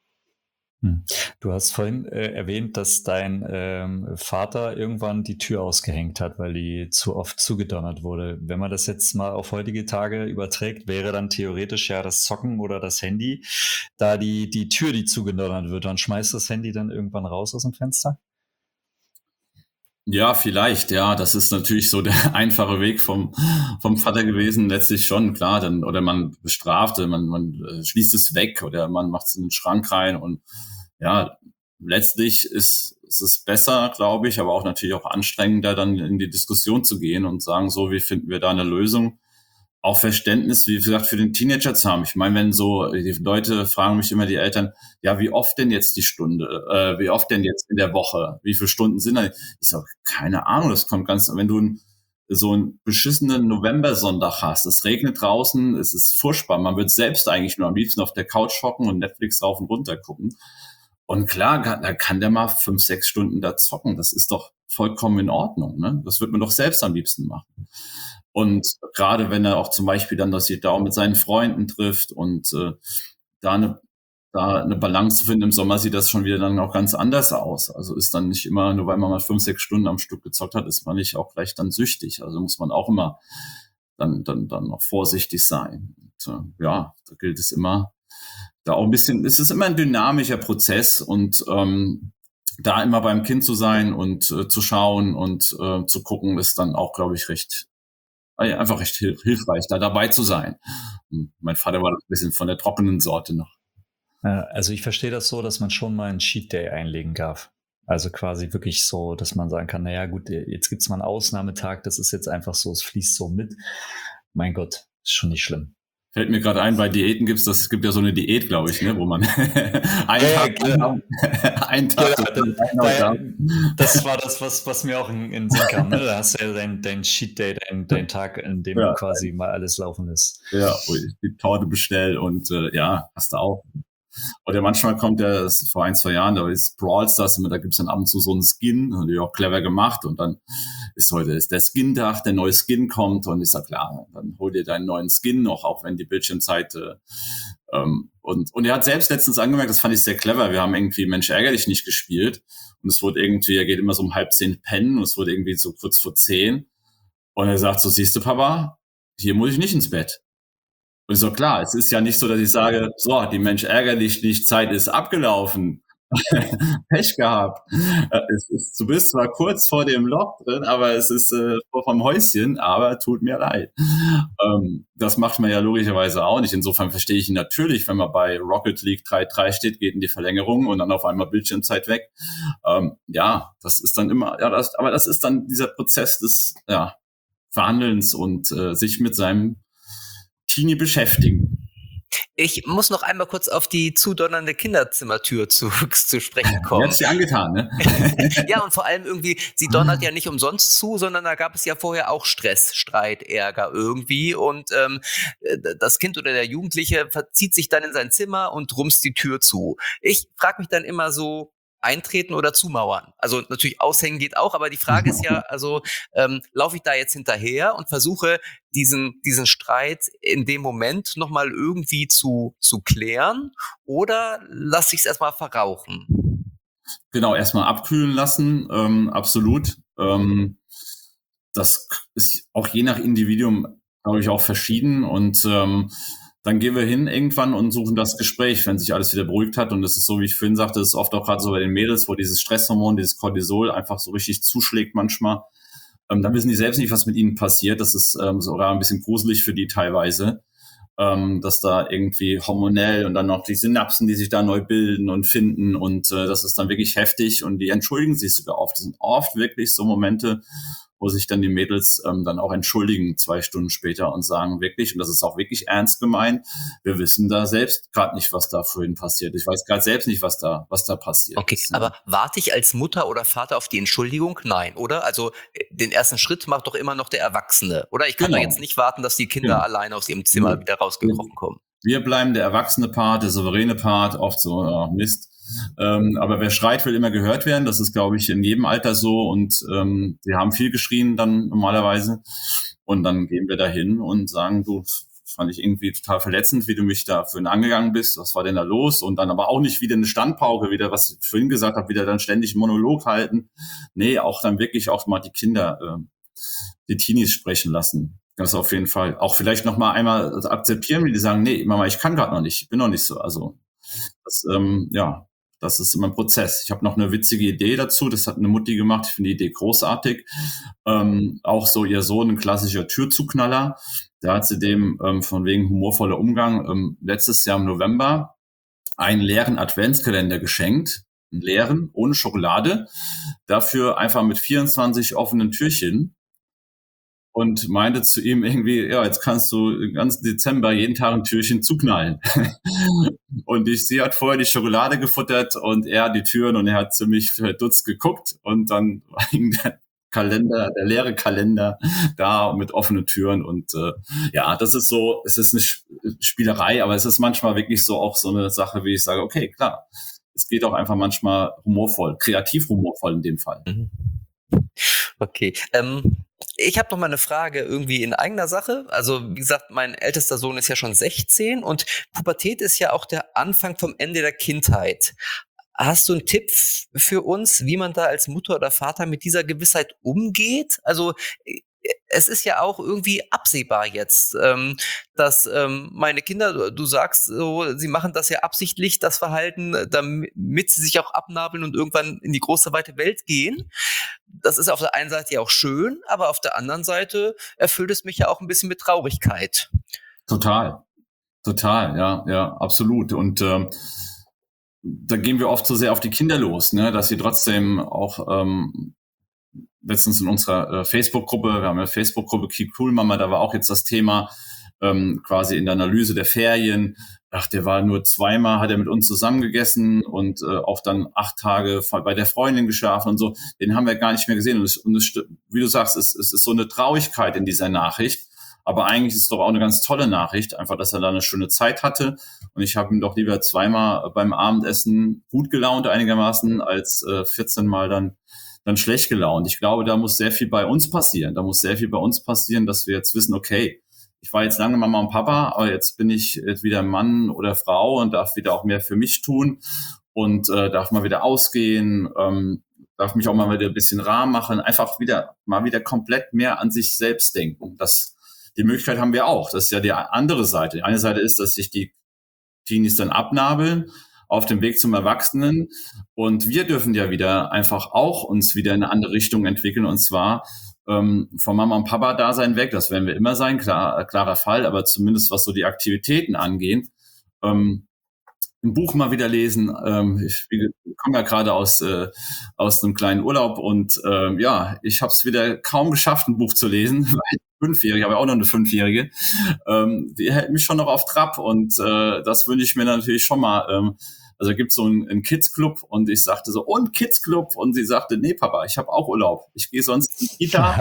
Du hast vorhin äh, erwähnt, dass dein ähm, Vater irgendwann die Tür ausgehängt hat, weil die zu oft zugedonnert wurde. Wenn man das jetzt mal auf heutige Tage überträgt, wäre dann theoretisch ja das Zocken oder das Handy da die, die Tür, die zugedonnert wird. Dann schmeißt das Handy dann irgendwann raus aus dem Fenster? Ja, vielleicht, ja. Das ist natürlich so der einfache Weg vom, vom Vater gewesen. Letztlich schon, klar, dann, oder man bestraft, man, man schließt es weg oder man macht es in den Schrank rein und ja, letztlich ist, ist es besser, glaube ich, aber auch natürlich auch anstrengender, dann in die Diskussion zu gehen und sagen, so, wie finden wir da eine Lösung? Auch Verständnis, wie gesagt, für den Teenager zu haben. Ich meine, wenn so, die Leute fragen mich immer, die Eltern, ja, wie oft denn jetzt die Stunde, äh, wie oft denn jetzt in der Woche, wie viele Stunden sind da? Ich sage, keine Ahnung, das kommt ganz, wenn du ein, so einen beschissenen November-Sonntag hast. Es regnet draußen, es ist furchtbar. Man wird selbst eigentlich nur am liebsten auf der Couch hocken und Netflix rauf und runter gucken. Und klar, da kann der mal fünf, sechs Stunden da zocken. Das ist doch vollkommen in Ordnung, ne? Das wird man doch selbst am liebsten machen. Und gerade wenn er auch zum Beispiel dann das da auch mit seinen Freunden trifft und äh, da eine da eine Balance zu finden, im Sommer sieht das schon wieder dann auch ganz anders aus. Also ist dann nicht immer, nur weil man mal fünf, sechs Stunden am Stück gezockt hat, ist man nicht auch gleich dann süchtig. Also muss man auch immer dann dann dann noch vorsichtig sein. Und, äh, ja, da gilt es immer, da auch ein bisschen, es ist immer ein dynamischer Prozess und ähm, da immer beim Kind zu sein und äh, zu schauen und äh, zu gucken, ist dann auch, glaube ich, recht, äh, einfach recht hilf- hilfreich, da dabei zu sein. Und mein Vater war ein bisschen von der trockenen Sorte noch. Also ich verstehe das so, dass man schon mal einen Cheat Day einlegen darf. Also quasi wirklich so, dass man sagen kann, naja gut, jetzt gibt's mal einen Ausnahmetag, das ist jetzt einfach so, es fließt so mit. Mein Gott, ist schon nicht schlimm. Fällt mir gerade ein, bei Diäten gibt's das, es gibt ja so eine Diät, glaube ich, ne, wo man einen Ja, Tag, genau. einen Tag, Ja, da, da, das war das, was, was mir auch in, in den Sinn kam. Ne? Da hast du ja dein, dein Cheat Day, dein, dein Tag, in dem Ja. du quasi mal alles laufen lässt. ja, wo ich die Torte bestell und äh, ja, hast du auch. Oder manchmal kommt der, das ist vor ein, zwei Jahren, da ist Brawl Stars, da gibt's dann ab und zu so einen Skin, und die auch clever gemacht und dann ist heute ist der Skin-Tag, der neue Skin kommt und ich sag, klar, dann hol dir deinen neuen Skin noch, auch wenn die Bildschirmzeit äh, ähm, und und er hat selbst letztens angemerkt, das fand ich sehr clever, wir haben irgendwie Mensch ärger dich nicht gespielt und es wurde irgendwie, er geht immer so um halb zehn pennen und es wurde irgendwie so kurz vor zehn und er sagt so, siehst du Papa, hier muss ich nicht ins Bett. Und so klar, es ist ja nicht so, dass ich sage, so, die Mensch ärgerlich nicht, Zeit ist abgelaufen. Pech gehabt. Äh, Es ist, du bist zwar kurz vor dem Loch drin, aber es ist äh, vor vom Häuschen, aber tut mir leid. Ähm, das macht man ja logischerweise auch nicht. Insofern verstehe ich ihn natürlich, wenn man bei Rocket League drei drei steht, geht in die Verlängerung und dann auf einmal Bildschirmzeit weg. Ähm, ja, das ist dann immer, ja, das, aber das ist dann dieser Prozess des ja, Verhandelns und äh, sich mit seinem Teenie beschäftigen. Ich muss noch einmal kurz auf die zudonnernde Kinderzimmertür zu, zu sprechen kommen. Jetzt sie angetan, ne? Ja, und vor allem irgendwie, sie donnert ja nicht umsonst zu, sondern da gab es ja vorher auch Stress, Streit, Ärger irgendwie. Und ähm, das Kind oder der Jugendliche verzieht sich dann in sein Zimmer und rumst die Tür zu. Ich frage mich dann immer so, eintreten oder zumauern. Also natürlich aushängen geht auch, aber die Frage ist ja, also ähm, laufe ich da jetzt hinterher und versuche diesen diesen Streit in dem Moment nochmal irgendwie zu zu klären oder lasse ich es erstmal verrauchen? Genau, erstmal abkühlen lassen, ähm, absolut. Ähm, das ist auch je nach Individuum, glaube ich, auch verschieden und ähm, dann gehen wir hin irgendwann und suchen das Gespräch, wenn sich alles wieder beruhigt hat. Und das ist so, wie ich vorhin sagte, das ist oft auch gerade so bei den Mädels, wo dieses Stresshormon, dieses Cortisol einfach so richtig zuschlägt manchmal. Ähm, dann wissen die selbst nicht, was mit ihnen passiert. Das ist ähm, sogar ein bisschen gruselig für die teilweise, ähm, dass da irgendwie hormonell und dann noch die Synapsen, die sich da neu bilden und finden. Und äh, das ist dann wirklich heftig. Und die entschuldigen sich sogar oft. Das sind oft wirklich so Momente, wo sich dann die Mädels ähm, dann auch entschuldigen zwei Stunden später und sagen wirklich, und das ist auch wirklich ernst gemeint, wir wissen da selbst gerade nicht, was da vorhin passiert. Ich weiß gerade selbst nicht, was da was da passiert. Okay, ist, aber warte ich als Mutter oder Vater auf die Entschuldigung? Nein, oder? Also den ersten Schritt macht doch immer noch der Erwachsene, oder? Ich kann Genau. doch jetzt nicht warten, dass die Kinder Genau. alleine aus ihrem Zimmer Nee. wieder rausgekrochen kommen. Wir bleiben der erwachsene Part, der souveräne Part, oft so, ja, Mist. Ähm, aber wer schreit, will immer gehört werden. Das ist, glaube ich, in jedem Alter so. Und ähm, wir haben viel geschrien dann normalerweise. Und dann gehen wir da hin und sagen, du, fand ich irgendwie total verletzend, wie du mich da vorhin angegangen bist. Was war denn da los? Und dann aber auch nicht wieder eine Standpauke, wieder, was ich vorhin gesagt habe, wieder dann ständig einen Monolog halten. Nee, auch dann wirklich auch mal die Kinder, äh, die Teenies sprechen lassen. Das auf jeden Fall. Auch vielleicht noch mal einmal akzeptieren, wie die sagen, nee, Mama, ich kann gerade noch nicht, ich bin noch nicht so. Also das, ähm, ja, das ist immer ein Prozess. Ich habe noch eine witzige Idee dazu. Das hat eine Mutti gemacht. Ich finde die Idee großartig. Ähm, auch so ihr Sohn, ein klassischer Türzuknaller. Da hat sie dem ähm, von wegen humorvoller Umgang ähm, letztes Jahr im November einen leeren Adventskalender geschenkt. Einen leeren, ohne Schokolade. Dafür einfach mit vierundzwanzig offenen Türchen. Und meinte zu ihm irgendwie, ja, jetzt kannst du den ganzen Dezember jeden Tag ein Türchen zuknallen. Und ich, sie hat vorher die Schokolade gefuttert und er die Türen und er hat ziemlich verdutzt geguckt und dann ging der Kalender, der leere Kalender da mit offenen Türen und äh, ja, das ist so, es ist eine Spielerei, aber es ist manchmal wirklich so auch so eine Sache, wie ich sage, okay, klar, es geht auch einfach manchmal humorvoll, kreativ humorvoll in dem Fall. Mhm. Okay, ähm, ich habe noch mal eine Frage irgendwie in eigener Sache. Also wie gesagt, mein ältester Sohn ist ja schon sechzehn und Pubertät ist ja auch der Anfang vom Ende der Kindheit. Hast du einen Tipp für uns, wie man da als Mutter oder Vater mit dieser Gewissheit umgeht? Also es ist ja auch irgendwie absehbar jetzt, ähm, dass ähm, meine Kinder, du sagst so, sie machen das ja absichtlich, das Verhalten, damit sie sich auch abnabeln und irgendwann in die große weite Welt gehen. Das ist auf der einen Seite ja auch schön, aber auf der anderen Seite erfüllt es mich ja auch ein bisschen mit Traurigkeit. Total, total, ja, ja, absolut. Und ähm, da gehen wir oft so sehr auf die Kinder los, ne, dass sie trotzdem auch ähm, letztens in unserer äh, Facebook-Gruppe, wir haben eine Facebook-Gruppe Keep Cool Mama, da war auch jetzt das Thema ähm, quasi in der Analyse der Ferien. Ach, der war nur zweimal, hat er mit uns zusammen gegessen und äh, auch dann acht Tage bei der Freundin geschlafen und so. Den haben wir gar nicht mehr gesehen. Und, es, und es, wie du sagst, es, es ist so eine Traurigkeit in dieser Nachricht. Aber eigentlich ist es doch auch eine ganz tolle Nachricht, einfach, dass er da eine schöne Zeit hatte. Und ich habe ihn doch lieber zweimal beim Abendessen gut gelaunt einigermaßen, als äh, vierzehn Mal dann dann schlecht gelaunt. Ich glaube, da muss sehr viel bei uns passieren. Da muss sehr viel bei uns passieren, dass wir jetzt wissen, okay, ich war jetzt lange Mama und Papa, aber jetzt bin ich jetzt wieder Mann oder Frau und darf wieder auch mehr für mich tun und äh, darf mal wieder ausgehen, ähm, darf mich auch mal wieder ein bisschen rar machen, einfach wieder mal wieder komplett mehr an sich selbst denken. Das, die Möglichkeit haben wir auch. Das ist ja die andere Seite. Die eine Seite ist, dass sich die Teenies dann abnabeln auf dem Weg zum Erwachsenen. Und wir dürfen ja wieder einfach auch uns wieder in eine andere Richtung entwickeln. Und zwar ähm, vom Mama- und Papa-Dasein weg. Das werden wir immer sein, klar, klarer Fall. Aber zumindest was so die Aktivitäten angehen, ähm, ein Buch mal wieder lesen. Ähm, ich, ich komme ja gerade aus äh, aus einem kleinen Urlaub und äh, ja, ich habe es wieder kaum geschafft, ein Buch zu lesen, weil Fünfjährige, ich habe ja auch noch eine Fünfjährige, ähm, die hält mich schon noch auf Trab und äh, das wünsche ich mir natürlich schon mal. Ähm, also gibt es so einen, einen Kids-Club und ich sagte so, und Kids-Club? Und sie sagte, nee, Papa, ich habe auch Urlaub. Ich gehe sonst in die Kita.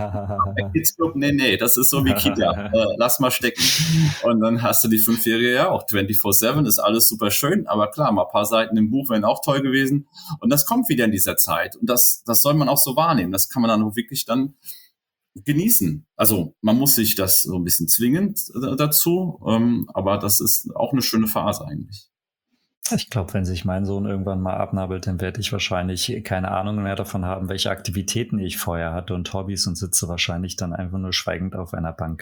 Der Kids-Club, nee, nee, das ist so wie Kita. Äh, lass mal stecken. Und dann hast du die Fünfjährige ja auch vierundzwanzig sieben, ist alles super schön, aber klar, mal ein paar Seiten im Buch wären auch toll gewesen. Und das kommt wieder in dieser Zeit. Und das, das soll man auch so wahrnehmen. Das kann man dann auch wirklich dann genießen. Also man muss sich das so ein bisschen zwingend dazu, ähm, aber das ist auch eine schöne Phase eigentlich. Ich glaube, wenn sich mein Sohn irgendwann mal abnabelt, dann werde ich wahrscheinlich keine Ahnung mehr davon haben, welche Aktivitäten ich vorher hatte und Hobbys und sitze wahrscheinlich dann einfach nur schweigend auf einer Bank.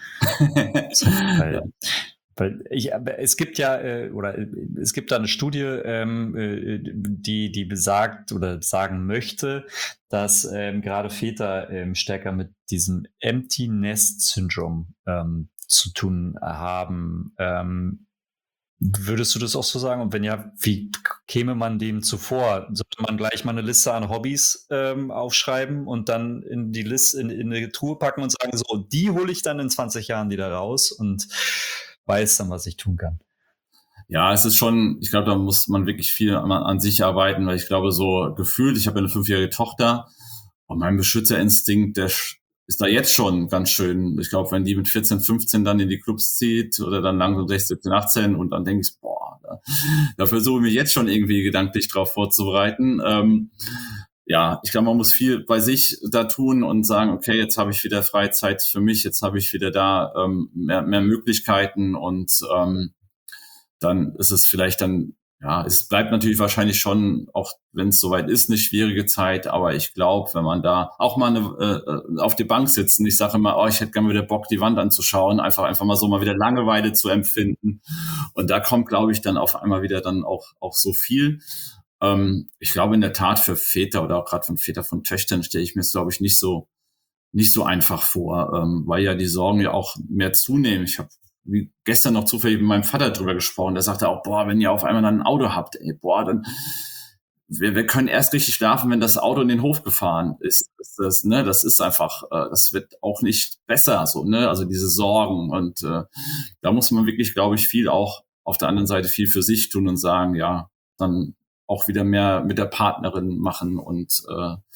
So, weil, ja. Weil ich, es gibt ja, äh, oder es gibt da eine Studie, ähm, äh, die, die besagt oder sagen möchte, dass ähm, gerade Väter ähm, stärker mit diesem Empty Nest Syndrom ähm, zu tun haben. Ähm, Würdest du das auch so sagen? Und wenn ja, wie käme man dem zuvor? Sollte man gleich mal eine Liste an Hobbys ähm, aufschreiben und dann in die Liste, in, in eine Truhe packen und sagen, so, die hole ich dann in zwanzig Jahren wieder raus und weiß dann, was ich tun kann? Ja, es ist schon, ich glaube, da muss man wirklich viel an, an sich arbeiten, weil ich glaube, so gefühlt, ich habe eine fünfjährige Tochter und mein Beschützerinstinkt, der ist da jetzt schon ganz schön. Ich glaube, wenn die mit vierzehn, fünfzehn dann in die Clubs zieht oder dann langsam sechzehn, siebzehn, achtzehn und dann denke ich, boah, da, da versuche ich mich jetzt schon irgendwie gedanklich drauf vorzubereiten. Ähm, ja, ich glaube, man muss viel bei sich da tun und sagen, okay, jetzt habe ich wieder Freizeit für mich, jetzt habe ich wieder da ähm, mehr, mehr Möglichkeiten und ähm, dann ist es vielleicht dann, ja, es bleibt natürlich wahrscheinlich schon, auch wenn es soweit ist, eine schwierige Zeit, aber ich glaube, wenn man da auch mal eine, äh, auf die Bank sitzt und ich sage immer, oh, ich hätte gerne wieder Bock, die Wand anzuschauen, einfach einfach mal so mal wieder Langeweile zu empfinden und da kommt, glaube ich, dann auf einmal wieder dann auch auch so viel. Ähm, ich glaube in der Tat für Väter oder auch gerade von Väter von Töchtern stelle ich mir es, glaube ich, nicht so nicht so einfach vor, ähm, weil ja die Sorgen ja auch mehr zunehmen. Ich habe wie gestern noch zufällig mit meinem Vater drüber gesprochen, der sagte auch, boah, wenn ihr auf einmal dann ein Auto habt, ey, boah, dann wir, wir können erst richtig schlafen, wenn das Auto in den Hof gefahren ist. Das, das, ne, das ist einfach, äh, das wird auch nicht besser, so, ne, also diese Sorgen und äh, da muss man wirklich, glaube ich, viel auch auf der anderen Seite viel für sich tun und sagen, ja, dann auch wieder mehr mit der Partnerin machen und äh,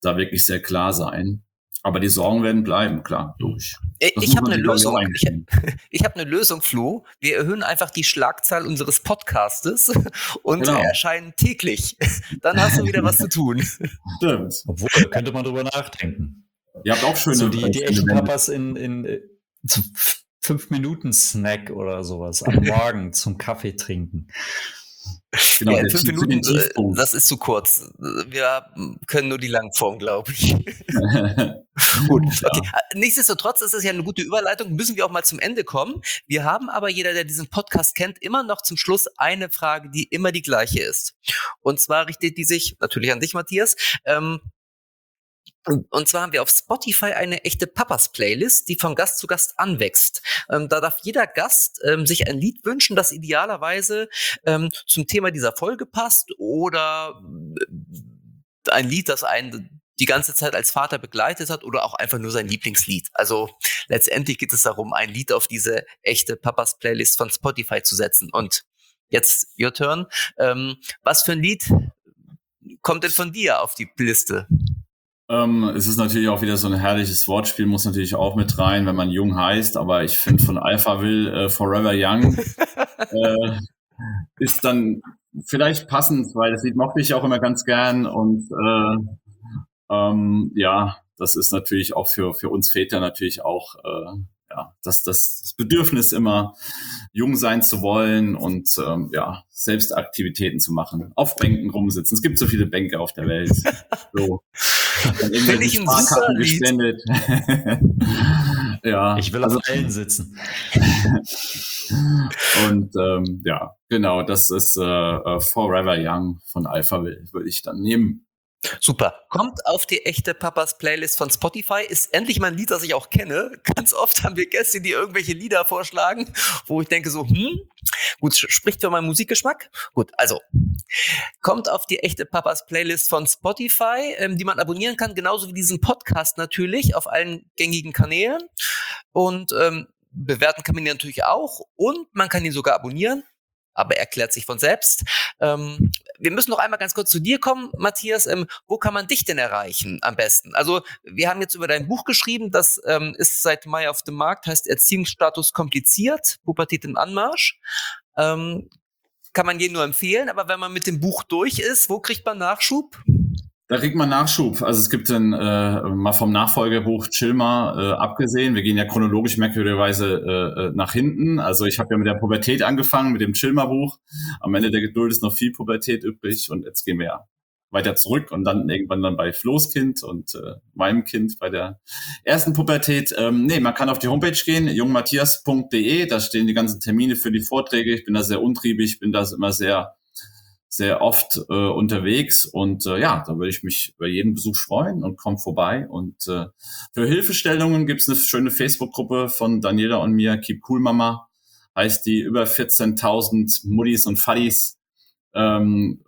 da wirklich sehr klar sein. Aber die Sorgen werden bleiben, klar, logisch. Ich, ich habe eine Lösung. Ich, ich habe eine Lösung, Flo. Wir erhöhen einfach die Schlagzahl unseres Podcastes und genau. erscheinen täglich. Dann hast du wieder was zu tun. Stimmt. Obwohl, könnte man drüber nachdenken. Ihr habt auch schöne... So die, die echten Papas in, in so fünf Minuten Snack oder sowas am Morgen zum Kaffee trinken. Genau, ja, fünf Minuten, das ist zu kurz. Wir können nur die Langform, glaube ich. Gut, okay. Ja. Nichtsdestotrotz ist es ja eine gute Überleitung, müssen wir auch mal zum Ende kommen. Wir haben aber, jeder, der diesen Podcast kennt, immer noch zum Schluss eine Frage, die immer die gleiche ist. Und zwar richtet die sich natürlich an dich, Matthias. Ähm, Und zwar haben wir auf Spotify eine echte Papas-Playlist, die von Gast zu Gast anwächst. Ähm, da darf jeder Gast ähm, sich ein Lied wünschen, das idealerweise ähm, zum Thema dieser Folge passt oder äh, ein Lied, das einen die ganze Zeit als Vater begleitet hat oder auch einfach nur sein Lieblingslied. Also letztendlich geht es darum, ein Lied auf diese echte Papas-Playlist von Spotify zu setzen. Und jetzt your turn. Ähm, was für ein Lied kommt denn von dir auf die Liste? Ähm, es ist natürlich auch wieder so ein herrliches Wortspiel, muss natürlich auch mit rein, wenn man jung heißt, aber ich finde von Alphaville äh, Forever Young äh, ist dann vielleicht passend, weil das Lied mochte ich auch immer ganz gern und äh, ähm, ja, das ist natürlich auch für für uns Väter natürlich auch äh, ja, das, das Bedürfnis immer jung sein zu wollen und ähm, ja, selbst Aktivitäten zu machen, auf Bänken rumsitzen. Es gibt so viele Bänke auf der Welt. So. Finde ich ein super gespendet. Ja, ich will also, auf allen sitzen. Und ähm, ja, genau, das ist äh, Forever Young von Alphaville, würde ich dann nehmen. Super. Kommt auf die echte Papas Playlist von Spotify. Ist endlich mal ein Lied, das ich auch kenne. Ganz oft haben wir Gäste, die irgendwelche Lieder vorschlagen, wo ich denke so, hm, gut, spricht für meinen Musikgeschmack. Gut, also kommt auf die echte Papas Playlist von Spotify, ähm, die man abonnieren kann, genauso wie diesen Podcast natürlich auf allen gängigen Kanälen. Und ähm, bewerten kann man ihn natürlich auch und man kann ihn sogar abonnieren. Aber erklärt sich von selbst. Ähm, wir müssen noch einmal ganz kurz zu dir kommen, Matthias. Ähm, wo kann man dich denn erreichen am besten? Also wir haben jetzt über dein Buch geschrieben, das ähm, ist seit Mai auf dem Markt, heißt Erziehungsstatus kompliziert, Pubertät im Anmarsch. Ähm, kann man jedem nur empfehlen, aber wenn man mit dem Buch durch ist, wo kriegt man Nachschub? Da kriegt man Nachschub. Also es gibt dann äh, mal vom Nachfolgebuch Chill mal äh, abgesehen. Wir gehen ja chronologisch merkwürdigerweise äh, nach hinten. Also ich habe ja mit der Pubertät angefangen, mit dem Chill mal Buch. Am Ende der Geduld ist noch viel Pubertät übrig und jetzt gehen wir ja weiter zurück und dann irgendwann dann bei Flo's Kind und äh, meinem Kind bei der ersten Pubertät. Ähm, nee, man kann auf die Homepage gehen, jungmatthias punkt de. Da stehen die ganzen Termine für die Vorträge. Ich bin da sehr untriebig, bin da immer sehr sehr oft äh, unterwegs und äh, ja, da würde ich mich über jeden Besuch freuen und kommt vorbei. Und äh, für Hilfestellungen gibt's eine schöne Facebook-Gruppe von Daniela und mir, Keep Cool Mama, heißt die, über vierzehntausend Muttis und Fadis. Ähm,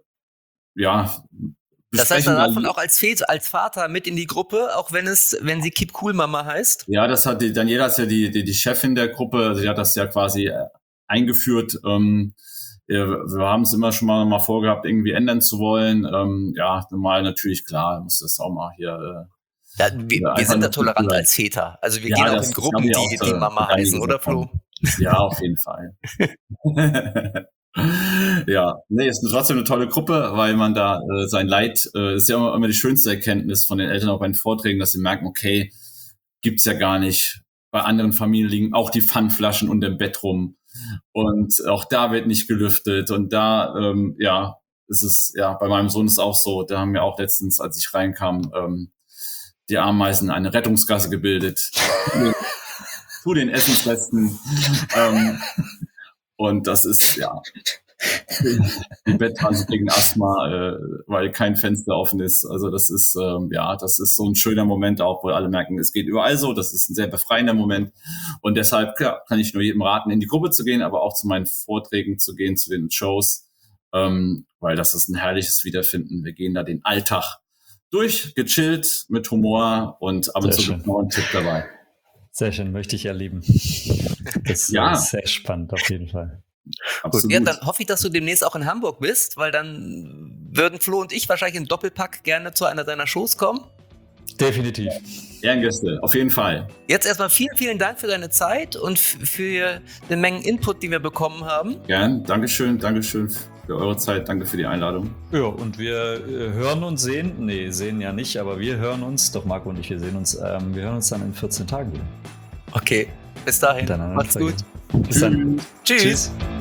ja, das heißt, da darf man auch als, Väter, als Vater mit in die Gruppe, auch wenn es, wenn sie Keep Cool Mama heißt? Ja, das hat die Daniela ist ja die, die, die Chefin der Gruppe, sie hat das ja quasi äh, eingeführt. Ähm, Wir, wir haben es immer schon mal, mal vorgehabt, irgendwie ändern zu wollen. Ähm, ja, normal natürlich, klar, muss das auch mal hier... Äh, ja, wir, wir sind da tolerant als Väter. Also wir ja, gehen auch in Gruppen, die, auch, die Mama heißen, oder Flo? Ja, auf jeden Fall. Ja, nee, ist trotzdem eine tolle Gruppe, weil man da äh, sein Leid, äh, ist ja immer, immer die schönste Erkenntnis von den Eltern auch bei den Vorträgen, dass sie merken, okay, gibt's ja gar nicht. Bei anderen Familien liegen auch die Pfandflaschen unter dem Bett rum. Und auch da wird nicht gelüftet. Und da, ähm, ja, ist es, ja, bei meinem Sohn ist es auch so. Da haben wir auch letztens, als ich reinkam, ähm, die Ameisen eine Rettungsgasse gebildet. Zu den Essensresten. ähm, und das ist, ja, die Bettwanze gegen Asthma, äh, weil kein Fenster offen ist. Also das ist, ähm, ja, das ist so ein schöner Moment auch, wo alle merken, es geht überall so. Das ist ein sehr befreiender Moment. Und deshalb, klar, kann ich nur jedem raten, in die Gruppe zu gehen, aber auch zu meinen Vorträgen zu gehen, zu den Shows, ähm, weil das ist ein herrliches Wiederfinden. Wir gehen da den Alltag durch, gechillt, mit Humor und ab und zu noch einen Tipp dabei. Sehr schön, möchte ich erleben. Das ja. ist sehr spannend auf jeden Fall. Absolut. Gut, ja, dann hoffe ich, dass du demnächst auch in Hamburg bist, weil dann würden Flo und ich wahrscheinlich im Doppelpack gerne zu einer deiner Shows kommen. Definitiv. Ehrengäste, auf jeden Fall. Jetzt erstmal vielen, vielen Dank für deine Zeit und für den Mengen Input, die wir bekommen haben. Gern, Dankeschön, Dankeschön für eure Zeit, danke für die Einladung. Ja, und wir äh, hören uns sehen, nee, sehen ja nicht, aber wir hören uns, doch Marco und ich, wir sehen uns, ähm, wir hören uns dann in vierzehn Tagen wieder. Okay, bis dahin, macht's gut. Bis dann. Tschüss. Tschüss.